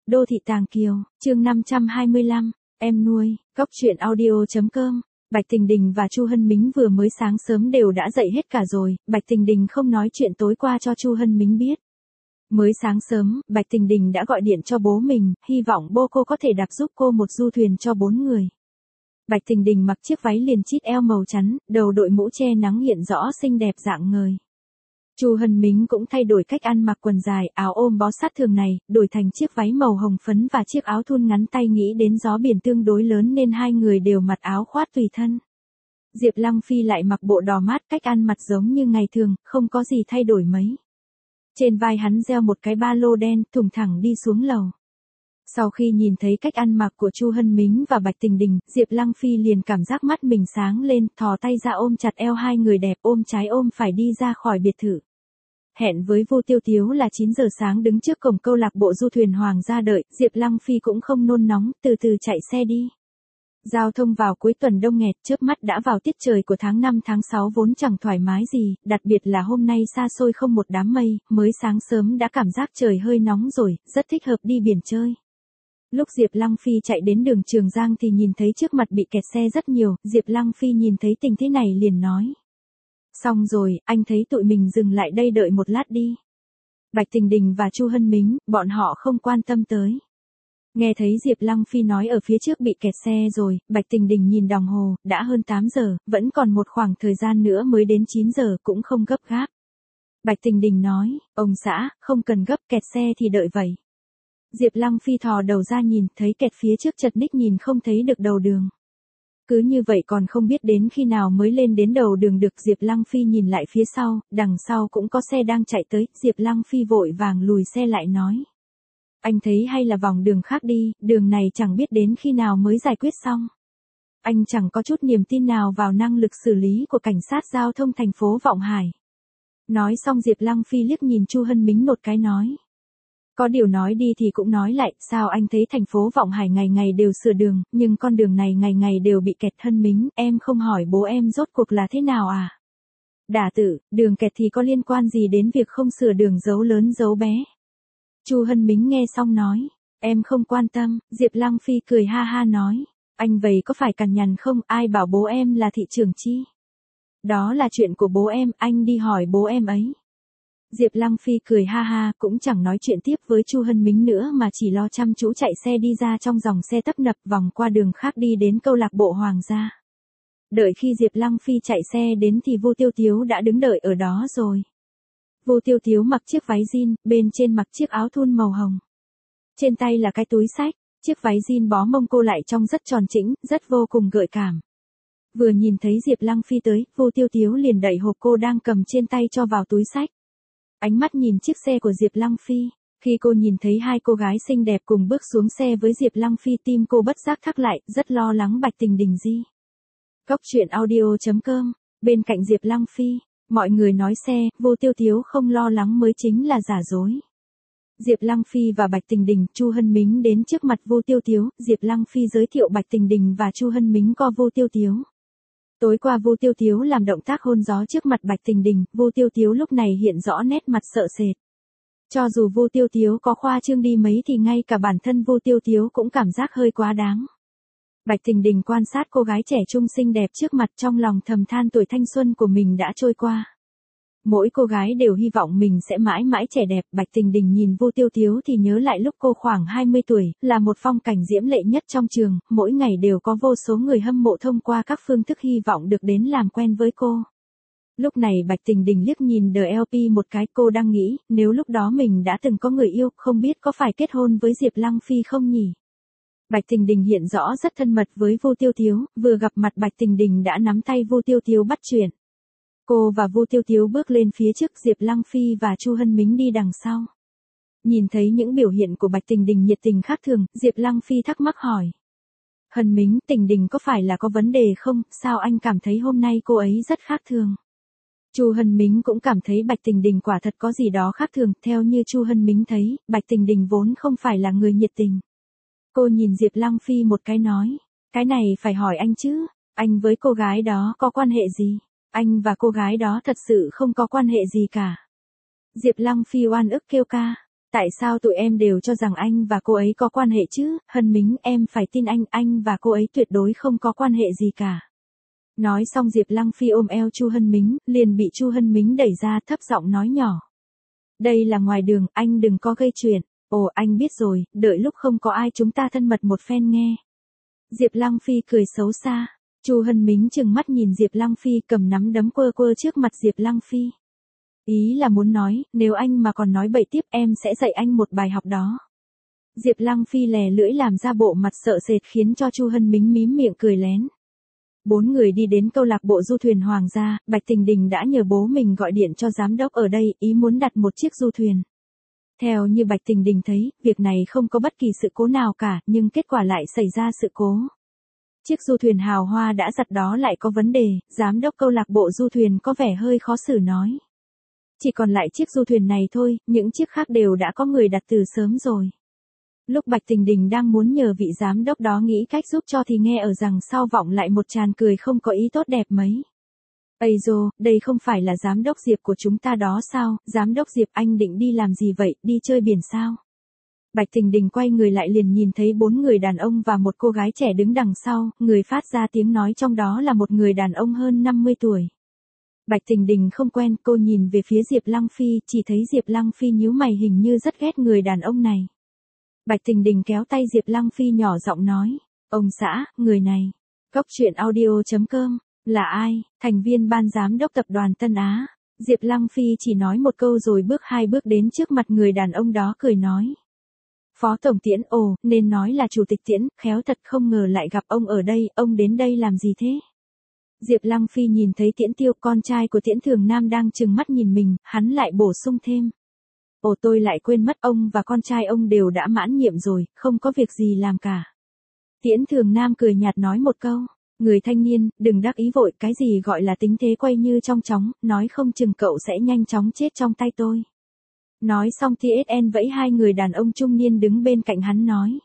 Đô thị Tàng Kiều, chương 525, em nuôi, Cóc truyện audio.com. Bạch Tình Đình và Chu Hân Mính vừa mới sáng sớm đều đã dậy hết cả rồi, Bạch Tình Đình không nói chuyện tối qua cho Chu Hân Mính biết. Mới sáng sớm, Bạch Tình Đình đã gọi điện cho bố mình, hy vọng bố cô có thể đạp giúp cô một du thuyền cho 4 người. Bạch Tình Đình mặc chiếc váy liền chít eo màu trắng, đầu đội mũ che nắng hiện rõ xinh đẹp dạng người. Chu Hân Mính cũng thay đổi cách ăn mặc, quần dài, áo ôm bó sát thường này, đổi thành chiếc váy màu hồng phấn và chiếc áo thun ngắn tay, nghĩ đến gió biển tương đối lớn nên hai người đều mặc áo khoác tùy thân. Diệp Lăng Phi lại mặc bộ đỏ mát, cách ăn mặc giống như ngày thường, không có gì thay đổi mấy. Trên vai hắn đeo một cái ba lô đen, thùng thẳng đi xuống lầu. Sau khi nhìn thấy cách ăn mặc của Chu Hân Mính và Bạch Tình Đình, Diệp Lăng Phi liền cảm giác mắt mình sáng lên, thò tay ra ôm chặt eo hai người đẹp, ôm trái ôm phải đi ra khỏi biệt thự. Hẹn với Vu Tiêu Tiếu là 9 giờ sáng đứng trước cổng câu lạc bộ du thuyền Hoàng gia đợi, Diệp Lăng Phi cũng không nôn nóng, từ từ chạy xe đi. Giao thông vào cuối tuần đông nghẹt, chớp mắt đã vào tiết trời của tháng 5 tháng 6 vốn chẳng thoải mái gì, đặc biệt là hôm nay xa xôi không một đám mây, mới sáng sớm đã cảm giác trời hơi nóng rồi, rất thích hợp đi biển chơi. Lúc Diệp Lăng Phi chạy đến đường Trường Giang thì nhìn thấy trước mặt bị kẹt xe rất nhiều, Diệp Lăng Phi nhìn thấy tình thế này liền nói. Xong rồi, anh thấy tụi mình dừng lại đây đợi một lát đi. Bạch Tình Đình và Chu Hân Mính, bọn họ không quan tâm tới. Nghe thấy Diệp Lăng Phi nói ở phía trước bị kẹt xe rồi, Bạch Tình Đình nhìn đồng hồ, đã hơn 8 giờ, vẫn còn một khoảng thời gian nữa mới đến 9 giờ, cũng không gấp gáp. Bạch Tình Đình nói, ông xã, không cần gấp, kẹt xe thì đợi vậy. Diệp Lăng Phi thò đầu ra nhìn, thấy kẹt phía trước chật ních nhìn không thấy được đầu đường. Cứ như vậy còn không biết đến khi nào mới lên đến đầu đường được. Diệp Lăng Phi nhìn lại phía sau, đằng sau cũng có xe đang chạy tới, Diệp Lăng Phi vội vàng lùi xe lại nói. Anh thấy hay là vòng đường khác đi, đường này chẳng biết đến khi nào mới giải quyết xong. Anh chẳng có chút niềm tin nào vào năng lực xử lý của cảnh sát giao thông thành phố Vọng Hải. Nói xong Diệp Lăng Phi liếc nhìn Chu Hân Mính một cái nói. Có điều nói đi thì cũng nói lại, sao anh thấy thành phố Vọng Hải ngày ngày đều sửa đường, nhưng con đường này ngày ngày đều bị kẹt. Hân Mính, em không hỏi bố em rốt cuộc là thế nào à? Đả tử, đường kẹt thì có liên quan gì đến việc không sửa đường dấu lớn dấu bé? Chu Hân Mính nghe xong nói, em không quan tâm. Diệp Lăng Phi cười ha ha nói, anh vậy có phải cằn nhằn không, ai bảo bố em là thị trưởng chi? Đó là chuyện của bố em, anh đi hỏi bố em ấy. Diệp Lăng Phi cười ha ha, cũng chẳng nói chuyện tiếp với Chu Hân Mính nữa mà chỉ lo chăm chú chạy xe đi ra trong dòng xe tấp nập, vòng qua đường khác đi đến câu lạc bộ Hoàng gia. Đợi khi Diệp Lăng Phi chạy xe đến thì Vu Tiêu Tiếu đã đứng đợi ở đó rồi. Vu Tiêu Tiếu mặc chiếc váy jean, bên trên mặc chiếc áo thun màu hồng. Trên tay là cái túi xách, chiếc váy jean bó mông cô lại trông rất tròn chỉnh, rất vô cùng gợi cảm. Vừa nhìn thấy Diệp Lăng Phi tới, Vu Tiêu Tiếu liền đẩy hộp cô đang cầm trên tay cho vào túi xách. Ánh mắt nhìn chiếc xe của Diệp Lăng Phi, khi cô nhìn thấy hai cô gái xinh đẹp cùng bước xuống xe với Diệp Lăng Phi, tim cô bất giác thắt lại, rất lo lắng Bạch Tình Đình gì. Cóc truyện audio.com, bên cạnh Diệp Lăng Phi, mọi người nói xe, Vu Tiêu Tiếu không lo lắng mới chính là giả dối. Diệp Lăng Phi và Bạch Tình Đình, Chu Hân Mính đến trước mặt Vu Tiêu Tiếu, Diệp Lăng Phi giới thiệu Bạch Tình Đình và Chu Hân Mính co Vu Tiêu Tiếu. Tối qua Vu Tiêu Tiếu làm động tác hôn gió trước mặt Bạch Tình Đình, Vu Tiêu Tiếu lúc này hiện rõ nét mặt sợ sệt. Cho dù Vu Tiêu Tiếu có khoa trương đi mấy thì ngay cả bản thân Vu Tiêu Tiếu cũng cảm giác hơi quá đáng. Bạch Tình Đình quan sát cô gái trẻ trung xinh đẹp trước mặt, trong lòng thầm than tuổi thanh xuân của mình đã trôi qua. Mỗi cô gái đều hy vọng mình sẽ mãi mãi trẻ đẹp. Bạch Tình Đình nhìn Vu Tiêu Tiếu thì nhớ lại lúc cô khoảng 20 tuổi, là một phong cảnh diễm lệ nhất trong trường, mỗi ngày đều có vô số người hâm mộ thông qua các phương thức hy vọng được đến làm quen với cô. Lúc này Bạch Tình Đình liếc nhìn DLP một cái, cô đang nghĩ, nếu lúc đó mình đã từng có người yêu, không biết có phải kết hôn với Diệp Lăng Phi không nhỉ? Bạch Tình Đình hiện rõ rất thân mật với Vu Tiêu Tiếu, vừa gặp mặt Bạch Tình Đình đã nắm tay Vu Tiêu Tiếu bắt chuyện. Cô và Vu Tiêu Tiếu bước lên phía trước, Diệp Lăng Phi và Chu Hân Mính đi đằng sau. Nhìn thấy những biểu hiện của Bạch Tình Đình nhiệt tình khác thường, Diệp Lăng Phi thắc mắc hỏi. Hân Mính, Tình Đình có phải là có vấn đề không, sao anh cảm thấy hôm nay cô ấy rất khác thường? Chu Hân Mính cũng cảm thấy Bạch Tình Đình quả thật có gì đó khác thường, theo như Chu Hân Mính thấy, Bạch Tình Đình vốn không phải là người nhiệt tình. Cô nhìn Diệp Lăng Phi một cái nói, cái này phải hỏi anh chứ, anh với cô gái đó có quan hệ gì? Anh và cô gái đó thật sự không có quan hệ gì cả. Diệp Lăng Phi oan ức kêu ca, Tại sao tụi em đều cho rằng anh và cô ấy có quan hệ chứ, Hân Mính em phải tin anh và cô ấy tuyệt đối không có quan hệ gì cả. Nói xong Diệp Lăng Phi ôm eo Chu Hân Mính, liền bị Chu Hân Mính đẩy ra thấp giọng nói nhỏ. Đây là ngoài đường, anh đừng có gây chuyện. Ồ anh biết rồi, đợi lúc không có ai chúng ta thân mật một phen nghe. Diệp Lăng Phi cười xấu xa. Chu Hân Mính trừng mắt nhìn Diệp Lăng Phi cầm nắm đấm quơ quơ trước mặt Diệp Lăng Phi. Ý là muốn nói, nếu anh mà còn nói bậy tiếp em sẽ dạy anh một bài học đó. Diệp Lăng Phi lè lưỡi làm ra bộ mặt sợ sệt khiến cho Chu Hân Mính mím miệng cười lén. 4 người đi đến câu lạc bộ du thuyền Hoàng gia, Bạch Tình Đình đã nhờ bố mình gọi điện cho giám đốc ở đây, ý muốn đặt một chiếc du thuyền. Theo như Bạch Tình Đình thấy, việc này không có bất kỳ sự cố nào cả, nhưng kết quả lại xảy ra sự cố. Chiếc du thuyền hào hoa đã giặt đó lại có vấn đề, giám đốc câu lạc bộ du thuyền có vẻ hơi khó xử nói. Chỉ còn lại chiếc du thuyền này thôi, những chiếc khác đều đã có người đặt từ sớm rồi. Lúc Bạch Tình Đình đang muốn nhờ vị giám đốc đó nghĩ cách giúp cho thì nghe ở rằng sau vọng lại một tràng cười không có ý tốt đẹp mấy. Ây dô, đây không phải là giám đốc Diệp của chúng ta đó sao, giám đốc Diệp anh định đi làm gì vậy, đi chơi biển sao? Bạch Tình Đình quay người lại liền nhìn thấy 4 người đàn ông và một cô gái trẻ đứng đằng sau, người phát ra tiếng nói trong đó là một người đàn ông hơn 50 tuổi. Bạch Tình Đình không quen, cô nhìn về phía Diệp Lăng Phi, chỉ thấy Diệp Lăng Phi nhíu mày hình như rất ghét người đàn ông này. Bạch Tình Đình kéo tay Diệp Lăng Phi nhỏ giọng nói, ông xã, người này. Cốc truyện audio.com, là ai? Thành viên ban giám đốc tập đoàn Tân Á. Diệp Lăng Phi chỉ nói một câu rồi bước 2 bước đến trước mặt người đàn ông đó cười nói. Phó Tổng Tiễn, ồ, nên nói là Chủ tịch Tiễn, khéo thật không ngờ lại gặp ông ở đây, ông đến đây làm gì thế? Diệp Lăng Phi nhìn thấy Tiễn Tiêu, con trai của Tiễn Thường Nam đang trừng mắt nhìn mình, hắn lại bổ sung thêm. Ồ tôi lại quên mất ông và con trai ông đều đã mãn nhiệm rồi, không có việc gì làm cả. Tiễn Thường Nam cười nhạt nói một câu. Người thanh niên, đừng đắc ý vội, cái gì gọi là tính thế quay như trong chóng, nói không chừng cậu sẽ nhanh chóng chết trong tay tôi. Nói xong TSN vẫy 2 người đàn ông trung niên đứng bên cạnh hắn nói.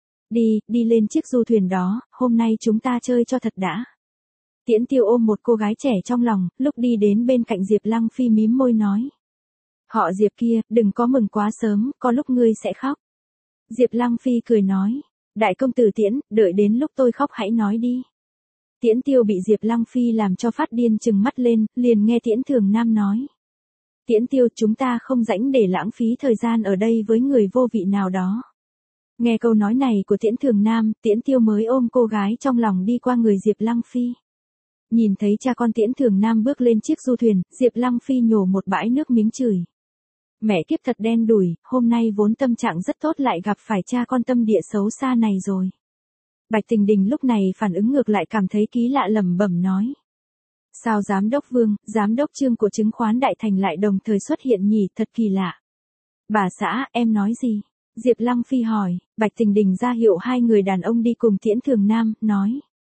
Đi lên chiếc du thuyền đó, hôm nay chúng ta chơi cho thật đã. Tiễn Tiêu ôm một cô gái trẻ trong lòng, lúc đi đến bên cạnh Diệp Lăng Phi mím môi nói. Họ Diệp kia, đừng có mừng quá sớm, có lúc ngươi sẽ khóc. Diệp Lăng Phi cười nói. Đại công tử Tiễn, đợi đến lúc tôi khóc hãy nói đi. Tiễn Tiêu bị Diệp Lăng Phi làm cho phát điên trừng mắt lên, liền nghe Tiễn Thường Nam nói. Tiễn Tiêu, chúng ta không rảnh để lãng phí thời gian ở đây với người vô vị nào đó. Nghe câu nói này của Tiễn Thường Nam, Tiễn Tiêu mới ôm cô gái trong lòng đi qua người Diệp Lăng Phi. Nhìn thấy cha con Tiễn Thường Nam bước lên chiếc du thuyền, Diệp Lăng Phi nhổ một bãi nước miếng chửi. Mẹ kiếp thật đen đủi, hôm nay vốn tâm trạng rất tốt lại gặp phải cha con tâm địa xấu xa này rồi. Bạch Tình Đình lúc này phản ứng ngược lại cảm thấy kỳ lạ lẩm bẩm nói. Sao giám đốc Vương, giám đốc Trương của chứng khoán Đại Thành lại đồng thời xuất hiện nhỉ, thật kỳ lạ. Bà xã, em nói gì? Diệp Lăng Phi hỏi, Bạch Tình Đình ra hiệu 2 người đàn ông đi cùng Tiễn Thường Nam, nói.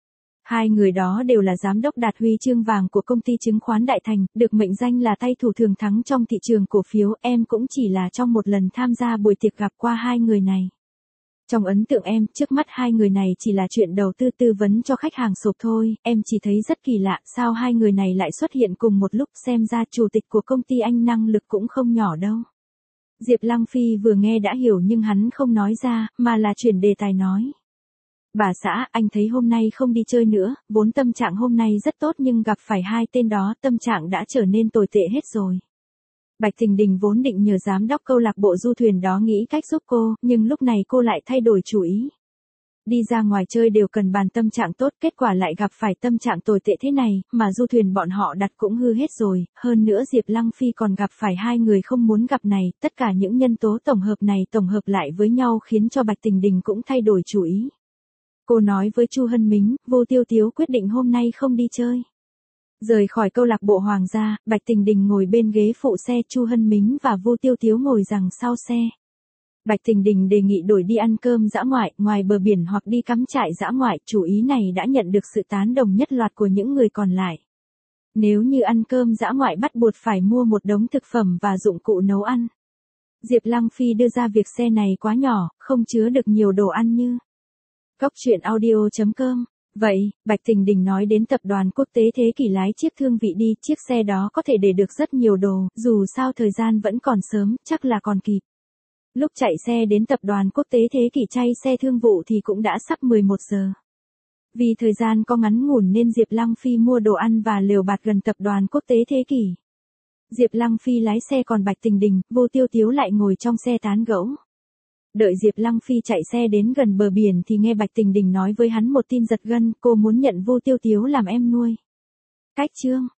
2 người đó đều là giám đốc đạt huy chương vàng của công ty chứng khoán Đại Thành, được mệnh danh là tay thủ thường thắng trong thị trường cổ phiếu, em cũng chỉ là trong một lần tham gia buổi tiệc gặp qua 2 người này. Trong ấn tượng em, trước mắt 2 người này chỉ là chuyện đầu tư tư vấn cho khách hàng sộp thôi, em chỉ thấy rất kỳ lạ, sao 2 người này lại xuất hiện cùng một lúc, xem ra chủ tịch của công ty anh năng lực cũng không nhỏ đâu. Diệp Lăng Phi vừa nghe đã hiểu nhưng hắn không nói ra, mà là chuyển đề tài nói. Bà xã, anh thấy hôm nay không đi chơi nữa, vốn tâm trạng hôm nay rất tốt nhưng gặp phải 2 tên đó, tâm trạng đã trở nên tồi tệ hết rồi. Bạch Tình Đình vốn định nhờ giám đốc câu lạc bộ du thuyền đó nghĩ cách giúp cô, nhưng lúc này cô lại thay đổi chủ ý. Đi ra ngoài chơi đều cần bàn tâm trạng tốt, kết quả lại gặp phải tâm trạng tồi tệ thế này, mà du thuyền bọn họ đặt cũng hư hết rồi, hơn nữa Diệp Lăng Phi còn gặp phải 2 người không muốn gặp này, tất cả những nhân tố tổng hợp này tổng hợp lại với nhau khiến cho Bạch Tình Đình cũng thay đổi chủ ý. Cô nói với Chu Hân Mính, Vô Tiêu Tiếu quyết định hôm nay không đi chơi. Rời khỏi câu lạc bộ Hoàng gia, Bạch Tình Đình ngồi bên ghế phụ xe, Chu Hân Mính và Vô Tiêu Tiếu ngồi đằng sau xe. Bạch Tình Đình đề nghị đổi đi ăn cơm dã ngoại, ngoài bờ biển hoặc đi cắm trại dã ngoại, chủ ý này đã nhận được sự tán đồng nhất loạt của những người còn lại. Nếu như ăn cơm dã ngoại bắt buộc phải mua một đống thực phẩm và dụng cụ nấu ăn. Diệp Lăng Phi đưa ra việc xe này quá nhỏ, không chứa được nhiều đồ ăn như. Cốc truyện audio.com. Vậy, Bạch Tình Đình nói đến tập đoàn quốc tế Thế Kỷ lái chiếc thương vị đi, chiếc xe đó có thể để được rất nhiều đồ, dù sao thời gian vẫn còn sớm, chắc là còn kịp. Lúc chạy xe đến tập đoàn quốc tế Thế Kỷ Chay xe thương vụ thì cũng đã sắp 11 giờ. Vì thời gian có ngắn ngủn nên Diệp Lăng Phi mua đồ ăn và lều bạt gần tập đoàn quốc tế Thế Kỷ. Diệp Lăng Phi lái xe còn Bạch Tình Đình, Vô Tiêu Tiếu lại ngồi trong xe tán gẫu. Đợi Diệp Lăng Phi chạy xe đến gần bờ biển thì nghe Bạch Tình Đình nói với hắn một tin giật gân, cô muốn nhận Vô Tiêu Tiếu làm em nuôi. Cách chương